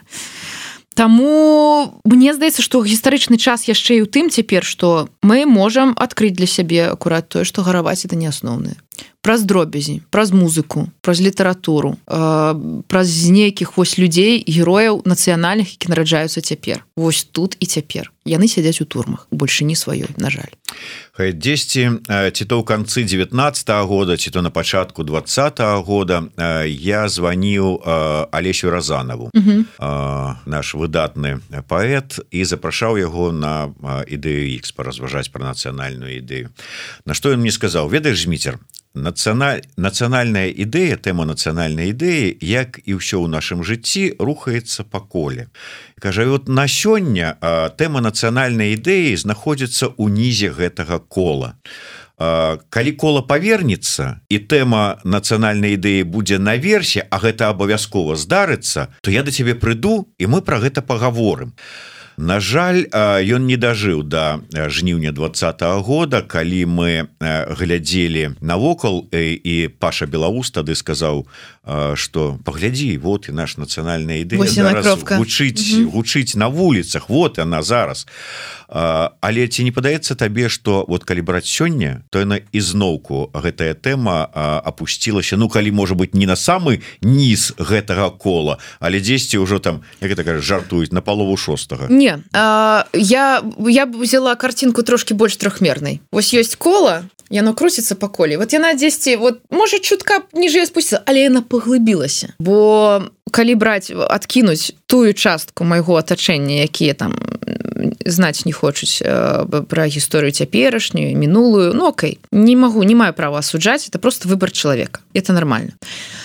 Таму мне здаецца, што гістарычны час яшчэ і ў тым цяпер, што мы можам адкрыць для сябе акурат тое, што гараваць это не асноўнае. праз дробязі, праз музыку, праз літаратуру, праз нейкіх вось людзей, герояў нацыянальных, які нараджаюцца цяпер. Вось тут і цяпер. Яны сядзяць у турмах, больше не сваёй, на жаль. Дзесьці, ці то ў канцы 19-го года, ці то на пачатку 20-го года я званіў Алесю Разанову, наш выдатны паэт, і запрашаў яго на ідэю Х, паразважаць пра нацыянальную ідэю. На што ён мне сказаў: ведаеш, Зміцер, нацыянальная ідэя, тэма нацыянальнай ідэі, як і ўсё ў нашым жыцці, рухаецца па коле. Кажа, вот на сёння тэма нацыянальнай ідэі знаходзіцца ў нізе гэтага кола. Калі кола павернецца і тэма нацыянальнай ідэі будзе наверсе, а гэта абавязкова здарыцца, то я да цябе прыйду, і мы пра гэта пагаворым. На жаль, ён не дажыў да жніўня 20-го года, калі мы глядзелі навокал, і Паша Белаус тады сказаў, што паглядзі, вот і наш нацыянальная ідэя зараз гучыць на вуліцах, вот яна зараз. Але ці не падаецца табе, што вот калі браць сёння, то яна ізноўку гэтая тэма апусцілася, ну калі можа быць не на самы ніз гэтага кола, але дзесьці ўжо там, як гэта кажа, жартуюць на палову шостага. Не, я б взяла картинку трошки больш трохмернай. Вось ёсць кола, яно круціцца па коле. Вот яна дзесьці, вот можа чутка ніжэй спусціцца, але яна паглыбілася. Бо калі браць, адкінуць тую частку майго атачэння, якія там знаць не хочуць пра гісторыю цяперашнюю, мінулую, ну окей, не маю права асуджаць, это просто выбор чалавека. Это нормально.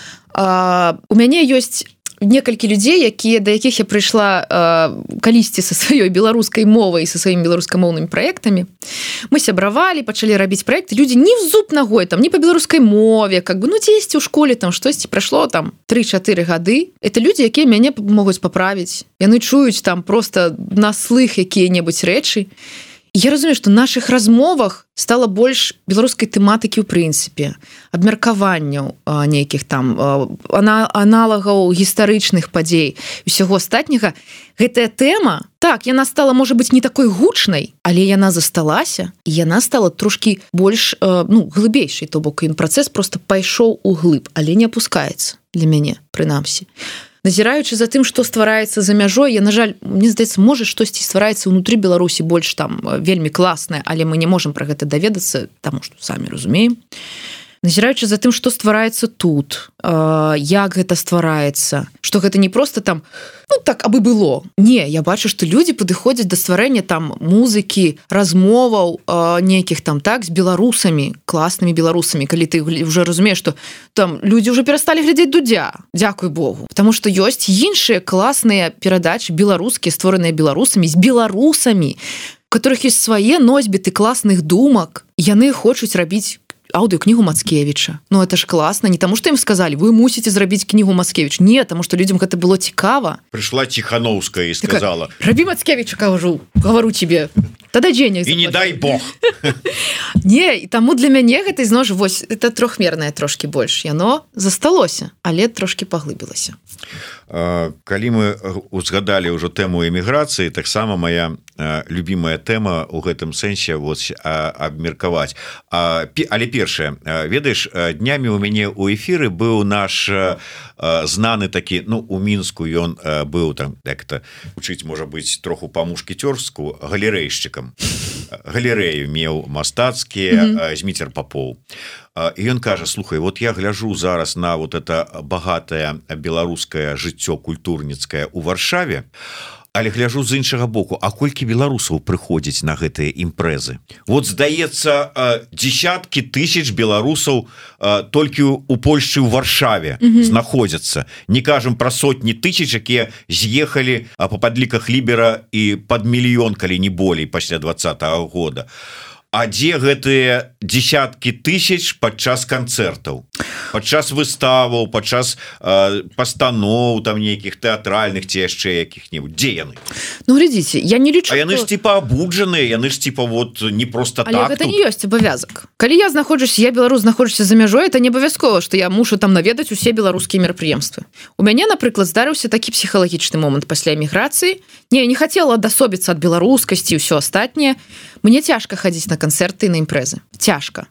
У мяне ёсць некалькі людзей, да якіх я прыйшла калісьці са сваёй беларускай мовай і са сваімі беларускамоўнымі праектамі. Мы сябравалі, пачалі рабіць праекты. Людзі не в зуб ногой, там, не па беларускай мове, как бы, ну, дзесьці ў школе, там, штосьці прайшло, там, 3-4 гады. Это людзі, якія мяне могуць паправіць. Яны чуюць там просто на слых якія-небудзь рэчы. Я разумею, што ў нашых размовах стала больш беларускай тэматыкі ў прынцыпе, абмеркаванняў нейкіх там аналагаў гістарычных падзей, усяго астатняга. Гэтая тэма, так, яна стала, можа быць, не такой гучнай, але яна засталася, і яна стала трошкі больш, глыбейшай, то бок ім працэс просто пайшоў у глыб, але не апускаецца для мяне, прынамсі. Назіраючы за тым, што ствараецца за мяжой, я, на жаль, мне здаецца, можа штосьці ствараецца ўнутры Беларусі больш там вельмі класнае, але мы не можам пра гэта даведацца, таму што самі разумеем. Назіраючы за тым, што ствараецца тут, як гэта ствараецца, што гэта не проста там, ну так, абы было. Не, я бачу, што людзі падыходзяць да стварэння там музыкі, размоваў нейкіх там, так, з беларусамі, класнымі беларусамі, калі ты ўжо разумееш, што там людзі ўжо перасталі глядзець Дудзя, дзякуй Богу. Таму што ёсць іншыя класныя перадачы беларускія, створаныя беларусамі, з беларусамі, у которых ёсць свае носьбіты класных думак, яны хочуць рабіць аўдыокнігу Мацкевіча. Ну, это ж класна. Не таму, што ім сказалі, вы мусіце зрабіць кнігу Мацкевіч. Не, таму, што людзям гэта было цікава. Прыйшла Ціхановская і сказала: рабі Мацкевіча, гавару тебе. Тады дзенег. І не дай Бог. Не, і таму для мяне гэта зноў жа, вось, это трохмернае трошкі больш. Яно засталося, але трошкі паглыбілася. Калі мы узгадалі ўжо тэму эміграцыі, таксама моя любімая тэма ў гэтым сэнсе абмеркаваць. Але першае, ведаеш, днямі у мяне ў эфіры быў наш знаны такі, ну, у Мінску ён быў там, як-то учыць, можа быць, троху па-мушкецёрску, галерэйшчыкам. Галерэю меў мастацкія, Зміцер Папоў. І ён кажа: слухай, вот я гляжу зараз на вот это багатае беларускае жыццё культурніцкае ў Варшаве, але гляжу з іншага боку, а колькі беларусаў прыходзіць на гэтыя імпрэзы? Вот, здаецца, дзесяткі тысяч беларусаў толькі у Польшчы, ў Варшаве знаходзяцца. Не кажам пра сотні тысяч, якія з'ехалі па падліках Лібера і пад мільён, калі не болей, пасля 20-го года. А дзе гэтыя дзесяткі тысяч падчас канцэртаў, падчас выставаў, падчас пастаноў там нейкіх тэатральных ці яшчэ якіх-небудзь? Дзе яны? Ну, глядзіце, я не лічу, а яны ж типа абуджаныя, яны ж типа вот не просто так. Але гэта не ёсць абавязак. Калі я знаходжуся, я беларус, знаходжуся за мяжой, это не абавязкова, што я мушу там наведаць усе беларускія мерапрыемствы. У мяне, напрыклад, здарыўся такі псіхалагічны момант пасля эміграцыі. Не, я не хацела адасобіцца ад беларускасці і ўсё астатняе. Мне цяжка хадзіць на канцэрты, на імпрэзы. Цяжка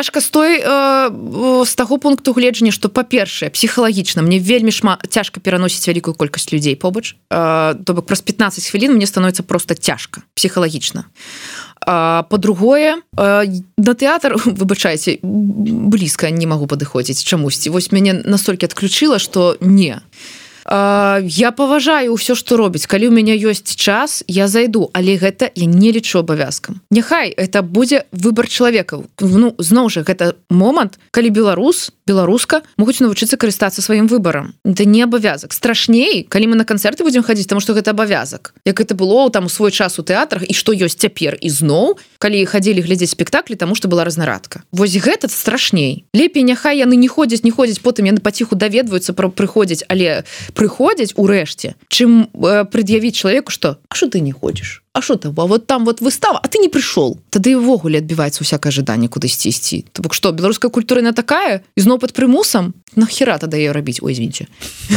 з таго пункту гледжання, што па-першае, псіхалагічна мне вельмі цяжка пераносіць вялікую колькасць людзей побач, то бок праз 15 хвілін мне становіцца проста цяжка псіхалагічна. По-другое, на тэатр, выбачайце, блізка не магу падыходзіць чамусьці. Вось мяне настолькі адключыла, што не. Я паважаю ўсё, што робіць. Калі ў мяне ёсць час, я зайду, але гэта я не лічу абавязкам. Няхай это будзе выбар чалавека. Ну, зноў жа, гэта момант, калі беларуска могуць навучыцца карыстацца сваім выбарам. Это не абавязак. Страшней, калі мы на канцэрты будзем хадзіць, таму што гэта абавязак. Як это было там у свой час у тэатрах, і што ёсць цяпер і зноў, калі хадзілі глядзець спектаклі, таму што была разнарадка. Вось гэта страшней. Лепей няхай яны не ходзяць, потым яны паціху даведваюцца, прыходзяць, але прыходзяць урэшце, чым прад'явіць чалавеку, што «А што ты не ходзіш? А што там? А вот там вот выстава, а ты не прыйшоў». Тады ўвогуле адбіваецца ўсякае жаданне кудысьці ісці. То бок што, беларуская культура яна такая? І зноў пад прымусам? Нахера тады яе рабіць? Ой, извините.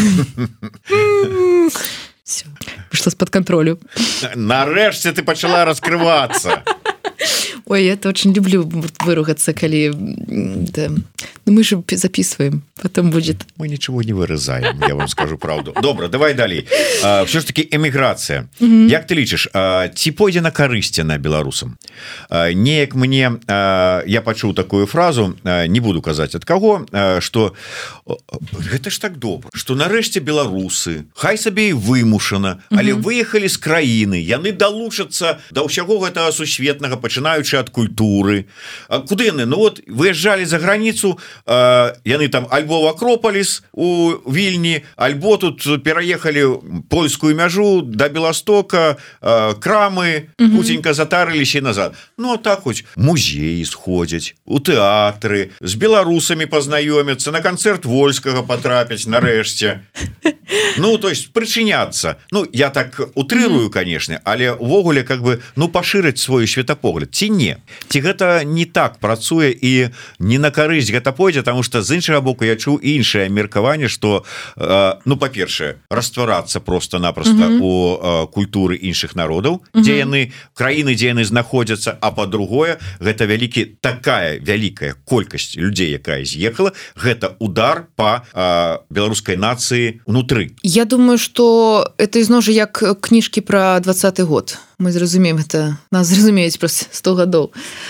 Всё, выйшла з-пад кантролю. Нарэшце ты пачала раскрывацца. Ой, я очень люблю выругаться, коли да. Ну, мы же записываем, потом будет. Мы ничего не вырезаем, я вам скажу правду. Добро, давай далей. Все ж таки эміграцыя. Як ты лічыш, ці пойдзе на карысць на беларусам? Неяк мне, я пачуў такую фразу, не буду казаць ад каго, што гэта ж так добра, што нарэшце беларусы, хай сабе і вымушана, але выехалі з краіны, яны далучацца да ўсяго гэтага сусветнага, пачынаючы ад культуры. Куды яны? Ну вот выязджалі за граніцу, яны там альбо в Акропаліс у Вільні, альбо тут пераехалі польскую мяжу да Беластока, крамы хутенька затарыліся і назад. Ну а так хоць музеі сходзяць, у тэатры, з беларусамі пазнаёмяцца, на канцэрт Вольскага патрапяць нарэшце. Ну, то есть прычыняцца. Ну, я так утрырую, конечно, але увогуле как бы, ну, пашырыць свой светапогляд. Ці не? Ці гэта не так працуе і не на карысць гэта пойдзе, потому что з іншага боку я чуў іншае меркаванне, што, ну, па-першае, растварацца просто-напросто у культуры іншых народаў, дзе яны, краіны, дзе яны знаходзяцца, а па-другое, гэта такая вялікая колькасць людзей, якая з'ехала, гэта удар по беларускай нацыі внутры. Я думаю, что это ізноў жа як кніжкі про 20-й год. Мы зразумеем это, нас зразумеюць праз 100 гадоў.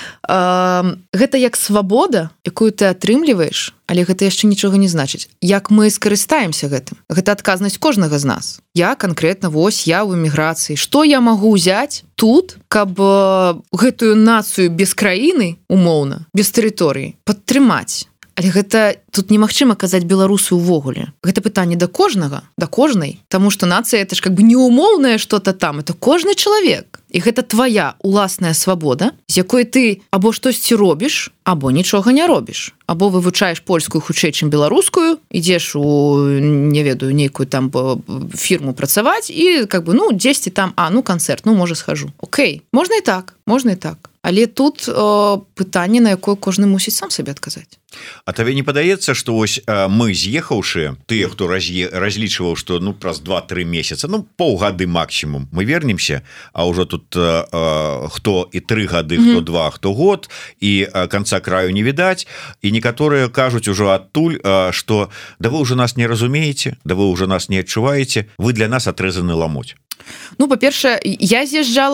Гэта як свабода, якую ты атрымліваеш, але гэта яшчэ нічога не значыць. Як мы скарыстаемся гэтым? Гэта адказнасць кожнага з нас. Я канкрэтна, вось, я ў эміграцыі. Што я магу ўзяць тут, каб гэтую нацыю без краіны, умоўна, без тэрыторыі, падтрымаць? Але гэта тут немагчыма казаць беларусы ўвогуле. Гэта пытанне да кожнага, да кожнай, таму што нацыя это ж как бы неумоўнае што-то там, это кожны чалавек. І гэта твоя уласная свабода, з якой ты або штосьці робіш, або нічога не робіш. Або вывучаеш польскую хутчэй, чым беларускую, ідзеш у, не ведаю, нейкую там фірму працаваць і как бы, ну, дзесьці там, ну, канцэрт, ну, можа, схожу. Окей, можна і так, можна і так. Але тут пытанне, на якое кожны мусіць сам сабе адказаць. А табе не падаецца, што вось мы з'ехаўшы, тыя, хто разлічваў, што ну праз 2-3 месяца, ну паўгады максімум, мы вернемся, а ўжо тут хто і 3 гады, хто 2, хто год, і канца краю не відаць, і некаторыя кажуць ужо адтуль, што да вы ўжо нас не разумееце, да вы ўжо нас не адчуваеце, вы для нас адрэзаны ламоць. Ну, па-першае, я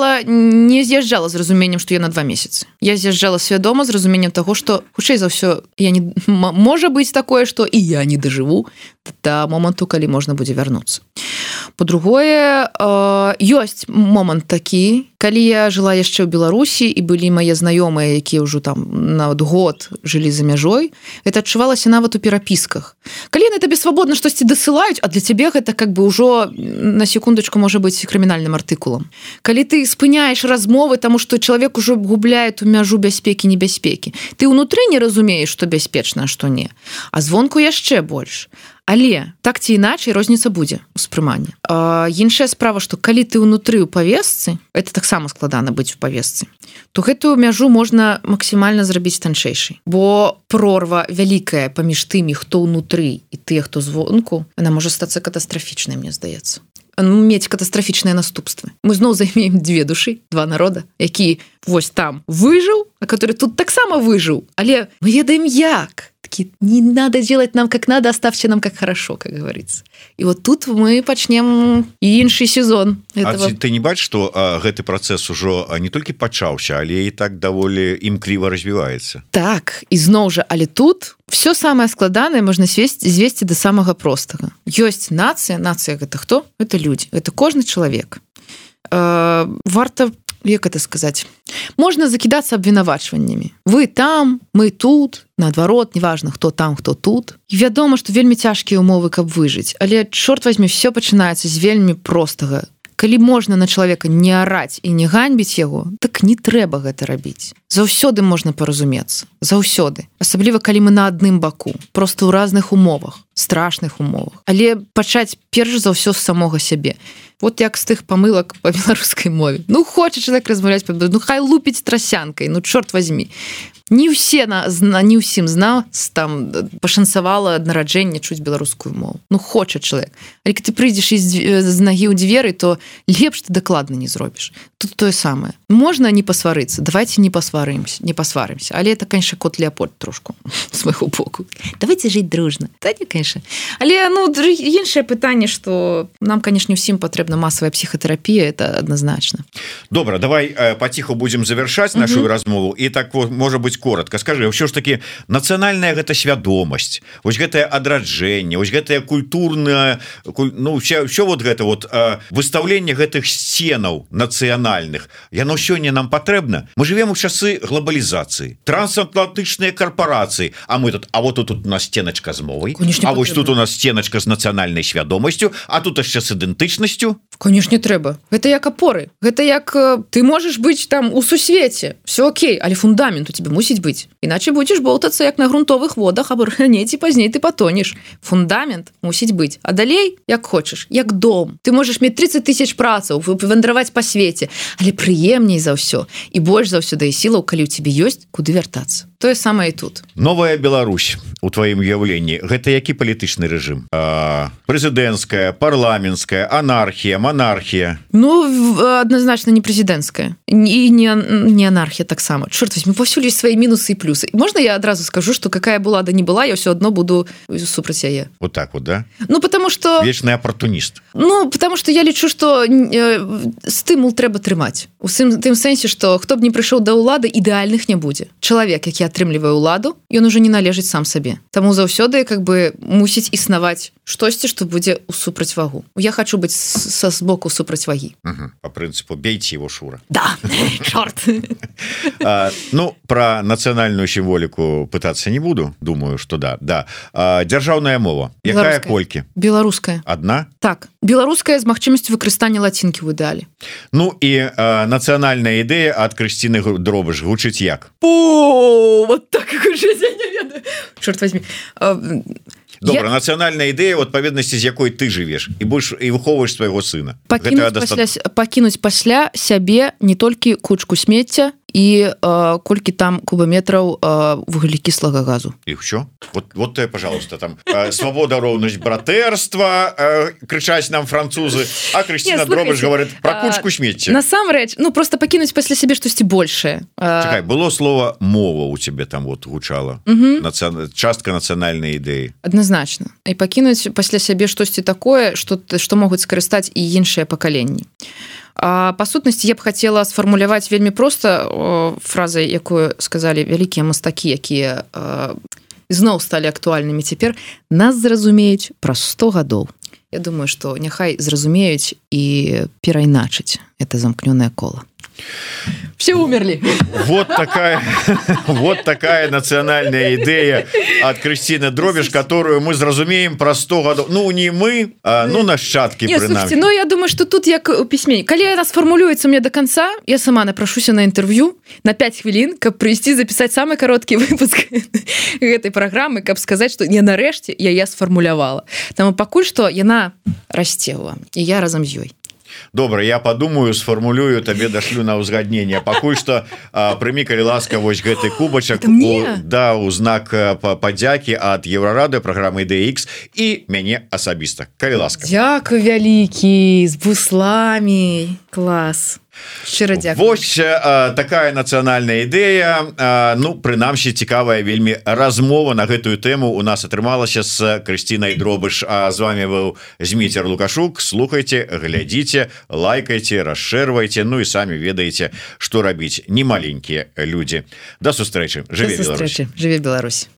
не з'язджала з разуменнем, што я на 2 месяцы. Я з'язджала свядома з разуменнем таго, што, хутчэй за ўсё, можа быць такое, што і я не дажыву да моманту, калі можна будзе вярнуцца. По-другое, ёсць момант такі, калі я жыла яшчэ ў Беларусі і былі мае знаёмыя, якія ўжо там на год жылі за мяжой, это адчувалася нават у перапісках. Калі яны табе свабодна штосьці дасылаюць, а для цябе гэта как бы ўжо на секундачку можа быць крымінальным артыкулам. Калі ты спыняеш размовы, таму што чалавек ужо губляе ту мяжу бяспекі, небяспекі. Ты ўнутры не разумееш, што бяспечна, а што не. А звонку яшчэ больш. Але так ці іначай розніца будзе ўспрымання. Іншая справа, што калі ты ўнутры ў павесцы, это таксама складана быць у павесцы, то гэтую мяжу можна максімальна зрабіць танчэйшай. Бо прорва вялікая паміж тымі, хто ўнутры і тыя, хто звонку, она можа стацца катастрафічнай, мне здаецца. мець катастрафічныя наступствы. Мы зноў займеем две душы, два народа, які вось там выжыў, а который тут таксама выжыў, але мы ведаем як. Такі, не надо делать нам как надо, оставьте нам как хорошо, как говорится. И вот тут мы пачнем іншы сезон этого. А ты не бачыш, што гэты працэс ужо не толькі пачаўся, але і так даволі імкліва развіваецца. Так, і зноў жа, але тут все самае складанае можна звесці да самага простага. Ёсць нацыя, нацыя гэта хто? Это людзі, это кожны чалавек. Варта, як это сказаць, можна закідацца абвінавачваннямі. Вы там, мы тут, наадварот, неважна, хто там, хто тут. І вядома, што вельмі цяжкія умовы, каб выжыць. Але, чорт возьми, все пачынаецца з вельмі простага. Калі можна на чалавека не араць і не ганьбіць яго, так не трэба гэта рабіць. Заўсёды можна паразумецца. Заўсёды. Асабліва, калі мы на адным баку. Просто ў разных умовах, страшных умовах. Але пачаць перш за ўсё з самога сябе. Вот як з тых памылак па беларускай мове. Ну, хоча чалавек размаўляць па-беларуску, ну, хай лупіць трасянкай, ну, чорт возьми. Не ўсім знаў, там пашанцавала ад нараджэння чуць беларускую мову. Ну, хоча чалавек. Але калі ты прыйдзеш з нагі ў дзверы, то лепш ты дакладна не зробіш. Тут тое самае. Можна не пасварыцца, давайте не пасварымся. Але это, конечно, кот Леопольд трошку з майго боку. Давайте жыць дружна. Да, не, конечно. Але, ну, іншае пытанне, што нам, конечно, усім патрэбна масавая псіхатэрапія, это адназначна. Добра, давай паціху будзем завяршаць нашу размову. І так, можа быць, коротко скажи, ўсё ж таки нацыянальная гэта свядомасць, вось гэтае адраджэнне, вось гэтае культурнае, ну ўсё вот гэта вот выстаўленне гэтых сценаў нацыянальных, яно сёння нам патрэбна. Мы живем у часы глобалізацыі, трансатлантычныя карпорацыі, а мы тут, а вот тут у нас стеначка з мовай, а вось тут у нас стеначка з нацыянальнай свядомасцю, а тут яшчэ з ідэнтычнасцю. Конечно, трэба. Гэта як апоры. Гэта як ты можаш быць там у сусвеце. Все окей, але фундамент у тебе мусіць быць. Іначе будзеш болтацца як на грунтовых водах, або раней ці пазней ты патонеш. Фундамент мусіць быць. А далей, як хочаш, як дом. Ты можаш мець 30 000 працаў, вандраваць па свеце, але прыемней за ўсё. І больш за ўсё дае сілаў, калі ў цябе ёсць, куды вяртацца. Тое самае і тут. Новая Беларусь у тваім уяўленні, гэта які палітычны рэжым? Прэзідэнцкая, парламенцкая, анархія, монархія? Ну, адназначна не прэзідэнцкая. І не анархія таксама. Чорт возьми, паўсюль ёсць свае мінусы і плюсы. Можна я адразу скажу, што какая была да не была, я ўсё адно буду супраць яе. Вот так вот, да? Ну, потому что... Вечны апартуніст. Ну, потому что я лічу, што стымул трэба трымаць. У тым сэнсе, што хто б не прыйшоў да ўлады, ідэальных не будзе. Чалавек, які атрымлівае ўладу, ён ужо не належыць сам сабе. Таму заўсёды как бы мусіць існаваць штосьці, што будзе ў супрацьвагу. Я хочу быць са збоку супрацьвагі. По прынцыпу бейце его, Шура. Да, чорт. Ну, про нацыянальную сімволіку пытацца не буду, думаю, што да. Дзяржаўная мова. Якая колькі? Беларуская. Адна? Так, беларуская з магчымасцю выкарыстання лацінкі ў ідэале. Ну і нацыянальная ідэя ад Крысціны Дробыш гучыць як? Вот так гучыць, я не ведаю. Чорт возьми. Добра, нацыянальная ідэя у адпаведнасці з якой ты жывеш і больш і выхоўваеш свайго сына. Пакінуць пасля сябе не толькі кучку смецця і колькі там кубаметраў вуглекіслага газу. І ўсё? Вот ты, пожалуйста, там свабода, роўнасць, братэрства крычаць нам французы, а Крысціна Дробыш говорит про кучку смецця. Насамрэч, ну просто пакінуць пасля сябе штосьці большее. Чакай, было слово мова у цябе там вот гучала. Частка нацыянальнай ідэі. Адназначна. І пакінуць пасля сябе штосьці такое, што могуць скарыстаць і іншыя пакаленні. Па сутнасці я б хацела сфармуляваць вельмі проста фразай, якую сказалі вялікія мастакі, якія зноў сталі актуальнымі цяпер, нас зразумеюць праз 100 гадоў. Я думаю, што няхай зразумеюць і перайначаць это замкнёнае кола. Все умерли. Вот такая национальная идея от Крысціны Дробіш, которую мы зразумеем про 100 годов. Ну, не мы, ну, нащадки, слушайте, ну, я думаю, что тут як у пісьменні. Калі яна сфармулюецца мне до конца, я сама напрашуся на інтэрв'ю на 5 хвілін, каб прыйсці запісаць самы кароткі выпуск гэтай праграмы, каб сказаць, што не нарэшце я сфармулявала. Таму пакуль што яна расце вам, і я разам з ёй. Добра, я подумаю, сфармулюю, табе дашлю на ўзгадненне. Пакуль што прымі, калі ласка, вось гэты кубачак у знак падзякі ад Еўрарады, праграмы DX і мяне асабіста. Калі ласка. Дзякуй вялікі, з буслами. Клас. Шчыра дзякуй. Вось такая нацыянальная ідэя. Ну, прынамсі, цікавая вельмі размова на гэтую тэму у нас атрымалася з Крысцінай Дробыш. А з вами быў Зміцер Лукашук. Слухайце, глядзіце, лайкайце, расшэрвайце, ну і самі ведаеце, што рабіць немаленькія людзі. Да сустрэчы. Жыве Беларусь. Жыве Беларусь.